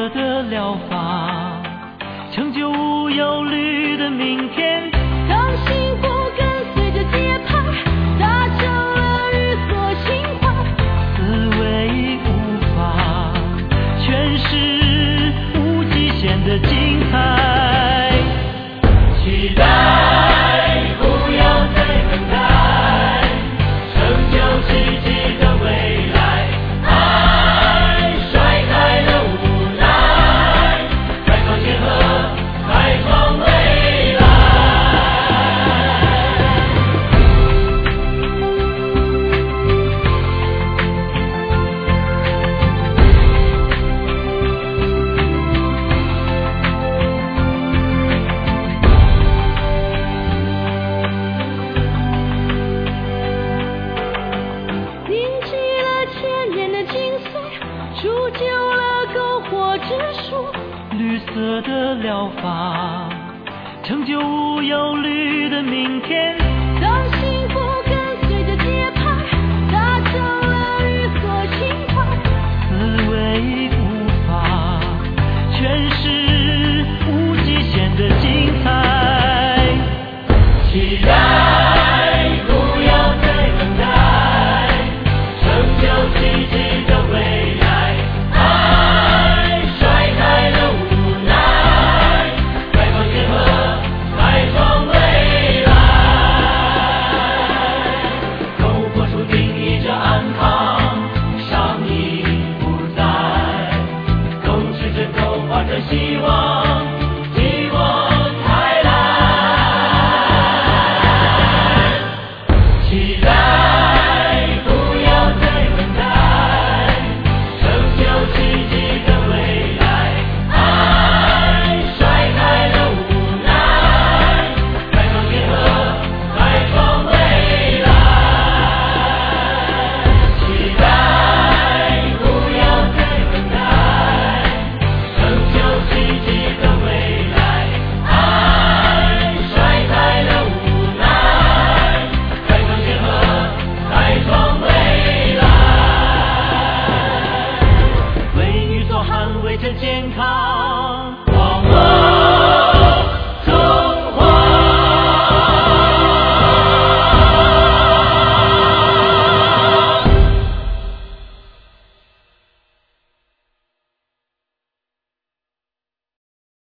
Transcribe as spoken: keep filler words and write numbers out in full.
色的疗法，成就无忧虑的明天。 当幸福跟随着节拍，达成了日所心怀， 思维无法诠释无极限的精彩。期待不要再等待，成就奇迹的未来。爱甩开了无奈，开创结合，开创未来。 凝集了千年的精髓，铸就了篝火之术。 绿色的疗法，成就无忧虑的明天。 当幸福跟随着节拍，达成了日所心怀， 思维无法诠释无极限的精彩。期待